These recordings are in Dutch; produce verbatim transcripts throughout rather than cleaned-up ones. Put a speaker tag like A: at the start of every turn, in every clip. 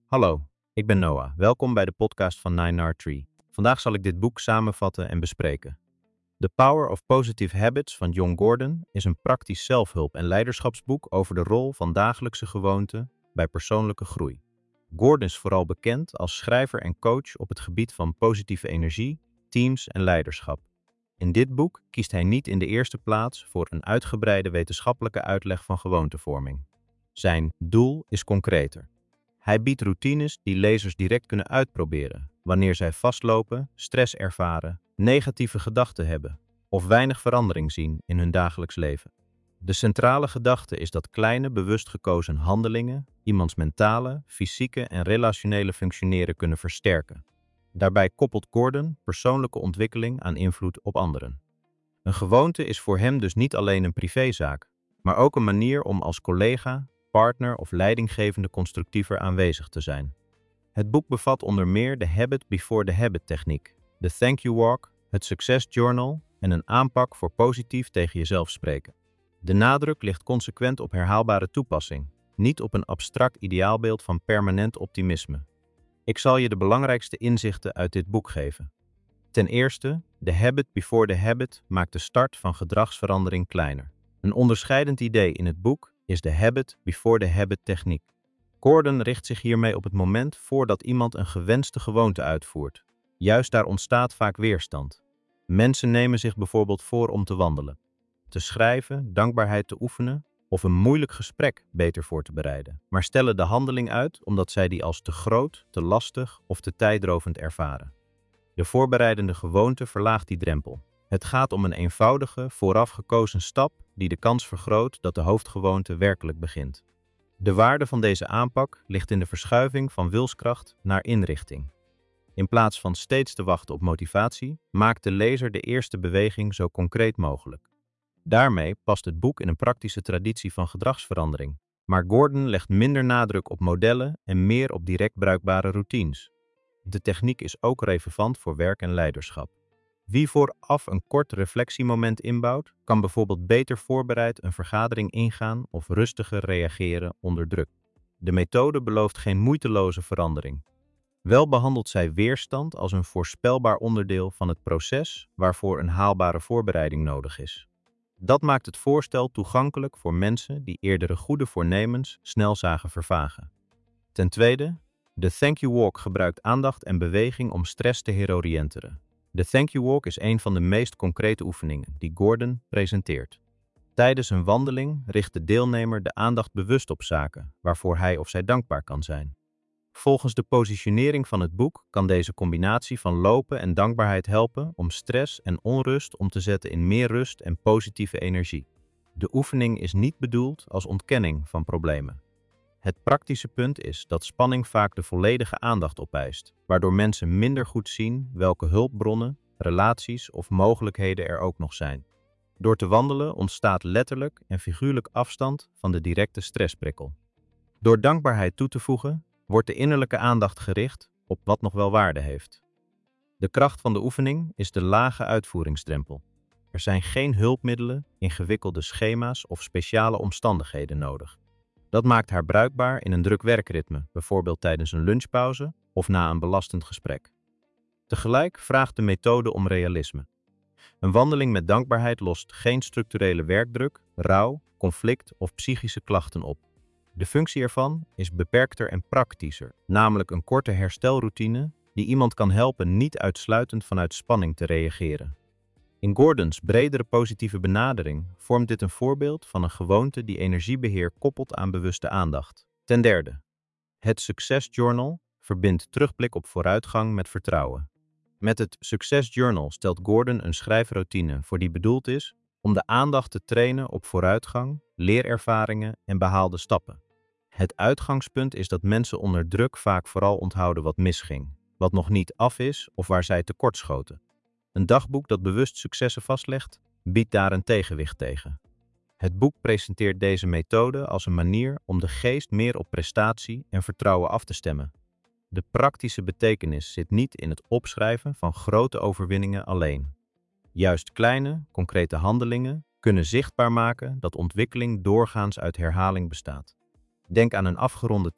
A: Hallo, ik ben Noah. Welkom bij de podcast van Nine Yard Tree. Vandaag zal ik dit boek samenvatten en bespreken. The Power of Positive Habits van Jon Gordon is een praktisch zelfhulp- en leiderschapsboek over de rol van dagelijkse gewoonten bij persoonlijke groei. Gordon is vooral bekend als schrijver en coach op het gebied van positieve energie, teams en leiderschap. In dit boek kiest hij niet in de eerste plaats voor een uitgebreide wetenschappelijke uitleg van gewoontevorming. Zijn doel is concreter. Hij biedt routines die lezers direct kunnen uitproberen wanneer zij vastlopen, stress ervaren, negatieve gedachten hebben of weinig verandering zien in hun dagelijks leven. De centrale gedachte is dat kleine, bewust gekozen handelingen iemands mentale, fysieke en relationele functioneren kunnen versterken. Daarbij koppelt Gordon persoonlijke ontwikkeling aan invloed op anderen. Een gewoonte is voor hem dus niet alleen een privézaak, maar ook een manier om als collega, partner of leidinggevende constructiever aanwezig te zijn. Het boek bevat onder meer de Habit Before the Habit techniek, de Thank You Walk, het Success Journal en een aanpak voor positief tegen jezelf spreken. De nadruk ligt consequent op herhaalbare toepassing, niet op een abstract ideaalbeeld van permanent optimisme. Ik zal je de belangrijkste inzichten uit dit boek geven. Ten eerste, de Habit Before the Habit maakt de start van gedragsverandering kleiner. Een onderscheidend idee in het boek is de Habit Before the Habit techniek. Gordon richt zich hiermee op het moment voordat iemand een gewenste gewoonte uitvoert. Juist daar ontstaat vaak weerstand. Mensen nemen zich bijvoorbeeld voor om te wandelen, te schrijven, dankbaarheid te oefenen of een moeilijk gesprek beter voor te bereiden, maar stellen de handeling uit omdat zij die als te groot, te lastig of te tijdrovend ervaren. De voorbereidende gewoonte verlaagt die drempel. Het gaat om een eenvoudige, vooraf gekozen stap die de kans vergroot dat de hoofdgewoonte werkelijk begint. De waarde van deze aanpak ligt in de verschuiving van wilskracht naar inrichting. In plaats van steeds te wachten op motivatie, maakt de lezer de eerste beweging zo concreet mogelijk. Daarmee past het boek in een praktische traditie van gedragsverandering, maar Gordon legt minder nadruk op modellen en meer op direct bruikbare routines. De techniek is ook relevant voor werk en leiderschap. Wie vooraf een kort reflectiemoment inbouwt, kan bijvoorbeeld beter voorbereid een vergadering ingaan of rustiger reageren onder druk. De methode belooft geen moeiteloze verandering. Wel behandelt zij weerstand als een voorspelbaar onderdeel van het proces waarvoor een haalbare voorbereiding nodig is. Dat maakt het voorstel toegankelijk voor mensen die eerdere goede voornemens snel zagen vervagen. Ten tweede, de Thank You Walk gebruikt aandacht en beweging om stress te heroriënteren. De Thank You Walk is een van de meest concrete oefeningen die Gordon presenteert. Tijdens een wandeling richt de deelnemer de aandacht bewust op zaken waarvoor hij of zij dankbaar kan zijn. Volgens de positionering van het boek kan deze combinatie van lopen en dankbaarheid helpen om stress en onrust om te zetten in meer rust en positieve energie. De oefening is niet bedoeld als ontkenning van problemen. Het praktische punt is dat spanning vaak de volledige aandacht opeist, waardoor mensen minder goed zien welke hulpbronnen, relaties of mogelijkheden er ook nog zijn. Door te wandelen ontstaat letterlijk en figuurlijk afstand van de directe stressprikkel. Door dankbaarheid toe te voegen, wordt de innerlijke aandacht gericht op wat nog wel waarde heeft. De kracht van de oefening is de lage uitvoeringsdrempel. Er zijn geen hulpmiddelen, ingewikkelde schema's of speciale omstandigheden nodig. Dat maakt haar bruikbaar in een druk werkritme, bijvoorbeeld tijdens een lunchpauze of na een belastend gesprek. Tegelijk vraagt de methode om realisme. Een wandeling met dankbaarheid lost geen structurele werkdruk, rouw, conflict of psychische klachten op. De functie ervan is beperkter en praktischer, namelijk een korte herstelroutine die iemand kan helpen niet uitsluitend vanuit spanning te reageren. In Gordons bredere positieve benadering vormt dit een voorbeeld van een gewoonte die energiebeheer koppelt aan bewuste aandacht. Ten derde, het Success Journal verbindt terugblik op vooruitgang met vertrouwen. Met het Success Journal stelt Gordon een schrijfroutine voor die bedoeld is om de aandacht te trainen op vooruitgang, leerervaringen en behaalde stappen. Het uitgangspunt is dat mensen onder druk vaak vooral onthouden wat misging, wat nog niet af is of waar zij tekortschoten. Een dagboek dat bewust successen vastlegt, biedt daar een tegenwicht tegen. Het boek presenteert deze methode als een manier om de geest meer op prestatie en vertrouwen af te stemmen. De praktische betekenis zit niet in het opschrijven van grote overwinningen alleen. Juist kleine, concrete handelingen kunnen zichtbaar maken dat ontwikkeling doorgaans uit herhaling bestaat. Denk aan een afgeronde taak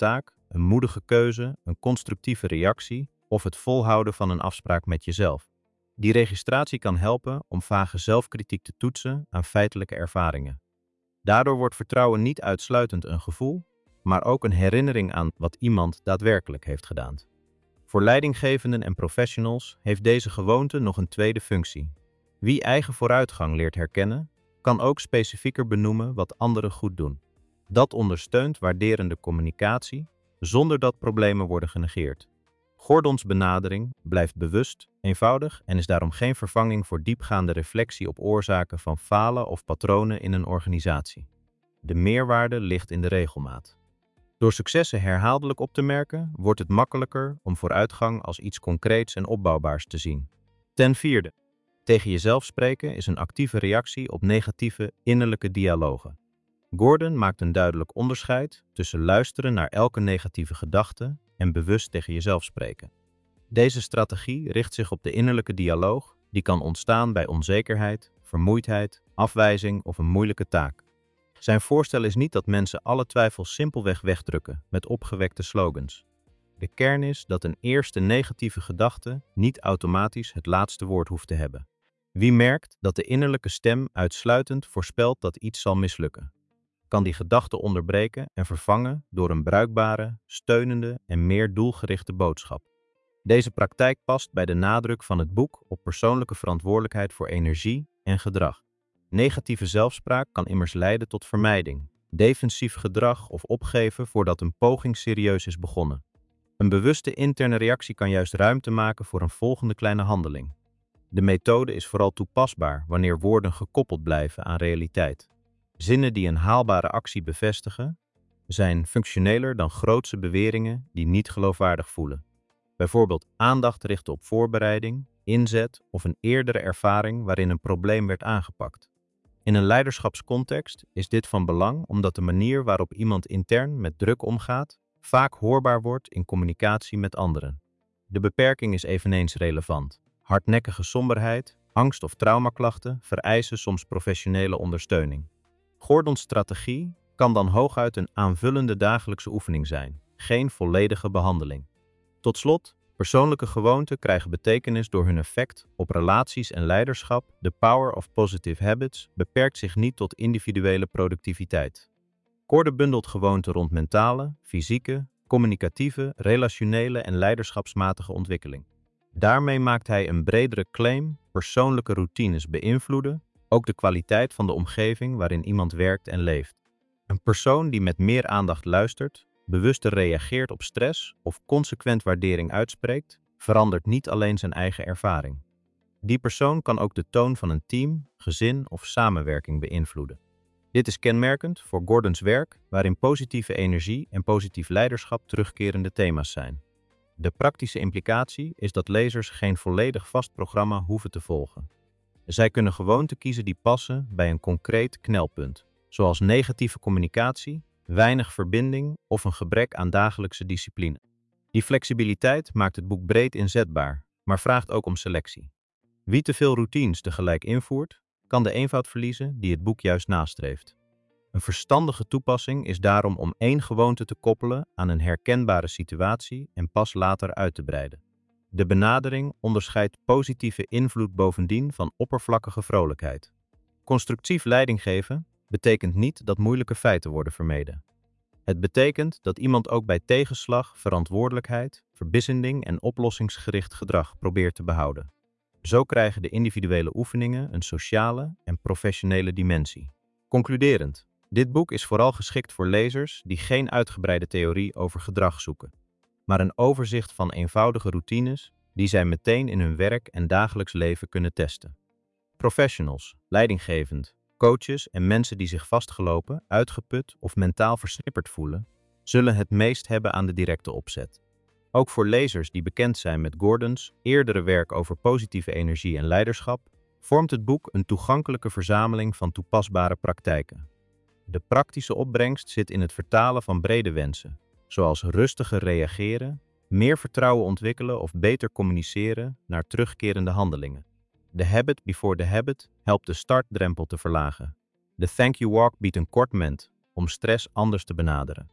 A: een moedige keuze, een constructieve reactie of het volhouden van een afspraak met jezelf. Die registratie kan helpen om vage zelfkritiek te toetsen aan feitelijke ervaringen. Daardoor wordt vertrouwen niet uitsluitend een gevoel, maar ook een herinnering aan wat iemand daadwerkelijk heeft gedaan. Voor leidinggevenden en professionals heeft deze gewoonte nog een tweede functie. Wie eigen vooruitgang leert herkennen, kan ook specifieker benoemen wat anderen goed doen. Dat ondersteunt waarderende communicatie, zonder dat problemen worden genegeerd. Gordons benadering blijft bewust, eenvoudig en is daarom geen vervanging voor diepgaande reflectie op oorzaken van falen of patronen in een organisatie. De meerwaarde ligt in de regelmaat. Door successen herhaaldelijk op te merken, wordt het makkelijker om vooruitgang als iets concreets en opbouwbaars te zien. Ten vierde, tegen jezelf spreken is een actieve reactie op negatieve innerlijke dialogen. Gordon maakt een duidelijk onderscheid tussen luisteren naar elke negatieve gedachte en bewust tegen jezelf spreken. Deze strategie richt zich op de innerlijke dialoog die kan ontstaan bij onzekerheid, vermoeidheid, afwijzing of een moeilijke taak. Zijn voorstel is niet dat mensen alle twijfels simpelweg wegdrukken met opgewekte slogans. De kern is dat een eerste negatieve gedachte niet automatisch het laatste woord hoeft te hebben. Wie merkt dat de innerlijke stem uitsluitend voorspelt dat iets zal mislukken, kan die gedachte onderbreken en vervangen door een bruikbare, steunende en meer doelgerichte boodschap. Deze praktijk past bij de nadruk van het boek op persoonlijke verantwoordelijkheid voor energie en gedrag. Negatieve zelfspraak kan immers leiden tot vermijding, defensief gedrag of opgeven voordat een poging serieus is begonnen. Een bewuste interne reactie kan juist ruimte maken voor een volgende kleine handeling. De methode is vooral toepasbaar wanneer woorden gekoppeld blijven aan realiteit. Zinnen die een haalbare actie bevestigen, zijn functioneler dan grootse beweringen die niet geloofwaardig voelen. Bijvoorbeeld aandacht richten op voorbereiding, inzet of een eerdere ervaring waarin een probleem werd aangepakt. In een leiderschapscontext is dit van belang omdat de manier waarop iemand intern met druk omgaat vaak hoorbaar wordt in communicatie met anderen. De beperking is eveneens relevant. Hardnekkige somberheid, angst of traumaklachten vereisen soms professionele ondersteuning. Gordons strategie kan dan hooguit een aanvullende dagelijkse oefening zijn, geen volledige behandeling. Tot slot, persoonlijke gewoonten krijgen betekenis door hun effect op relaties en leiderschap. The power of positive habits beperkt zich niet tot individuele productiviteit. Gordon bundelt gewoonten rond mentale, fysieke, communicatieve, relationele en leiderschapsmatige ontwikkeling. Daarmee maakt hij een bredere claim: persoonlijke routines beïnvloeden ook de kwaliteit van de omgeving waarin iemand werkt en leeft. Een persoon die met meer aandacht luistert, bewuster reageert op stress of consequent waardering uitspreekt, verandert niet alleen zijn eigen ervaring. Die persoon kan ook de toon van een team, gezin of samenwerking beïnvloeden. Dit is kenmerkend voor Gordons werk, waarin positieve energie en positief leiderschap terugkerende thema's zijn. De praktische implicatie is dat lezers geen volledig vast programma hoeven te volgen. Zij kunnen gewoonten kiezen die passen bij een concreet knelpunt, zoals negatieve communicatie, weinig verbinding of een gebrek aan dagelijkse discipline. Die flexibiliteit maakt het boek breed inzetbaar, maar vraagt ook om selectie. Wie te veel routines tegelijk invoert, kan de eenvoud verliezen die het boek juist nastreeft. Een verstandige toepassing is daarom om één gewoonte te koppelen aan een herkenbare situatie en pas later uit te breiden. De benadering onderscheidt positieve invloed bovendien van oppervlakkige vrolijkheid. Constructief leiding geven betekent niet dat moeilijke feiten worden vermeden. Het betekent dat iemand ook bij tegenslag verantwoordelijkheid, verbissending en oplossingsgericht gedrag probeert te behouden. Zo krijgen de individuele oefeningen een sociale en professionele dimensie. Concluderend, dit boek is vooral geschikt voor lezers die geen uitgebreide theorie over gedrag zoeken, maar een overzicht van eenvoudige routines die zij meteen in hun werk en dagelijks leven kunnen testen. Professionals, leidinggevend, coaches en mensen die zich vastgelopen, uitgeput of mentaal versnipperd voelen, zullen het meest hebben aan de directe opzet. Ook voor lezers die bekend zijn met Gordons eerdere werk over positieve energie en leiderschap, vormt het boek een toegankelijke verzameling van toepasbare praktijken. De praktische opbrengst zit in het vertalen van brede wensen, zoals rustiger reageren, meer vertrouwen ontwikkelen of beter communiceren naar terugkerende handelingen. De habit before the habit helpt de startdrempel te verlagen. De thank you walk biedt een kort moment om stress anders te benaderen.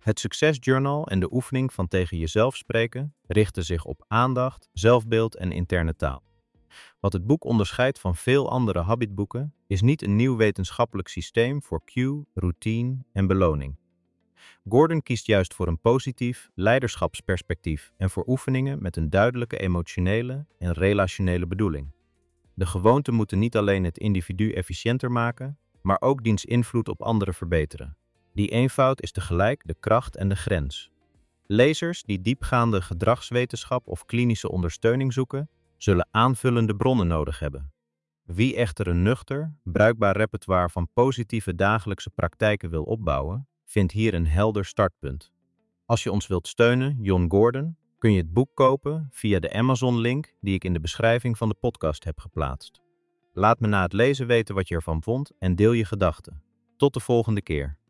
A: Het succesjournal en de oefening van tegen jezelf spreken richten zich op aandacht, zelfbeeld en interne taal. Wat het boek onderscheidt van veel andere habitboeken is niet een nieuw wetenschappelijk systeem voor cue, routine en beloning. Gordon kiest juist voor een positief leiderschapsperspectief en voor oefeningen met een duidelijke emotionele en relationele bedoeling. De gewoonten moeten niet alleen het individu efficiënter maken, maar ook diens invloed op anderen verbeteren. Die eenvoud is tegelijk de kracht en de grens. Lezers die diepgaande gedragswetenschap of klinische ondersteuning zoeken, zullen aanvullende bronnen nodig hebben. Wie echter een nuchter, bruikbaar repertoire van positieve dagelijkse praktijken wil opbouwen, vindt hier een helder startpunt. Als je ons wilt steunen, Jon Gordon, kun je het boek kopen via de Amazon-link die ik in de beschrijving van de podcast heb geplaatst. Laat me na het lezen weten wat je ervan vond en deel je gedachten. Tot de volgende keer.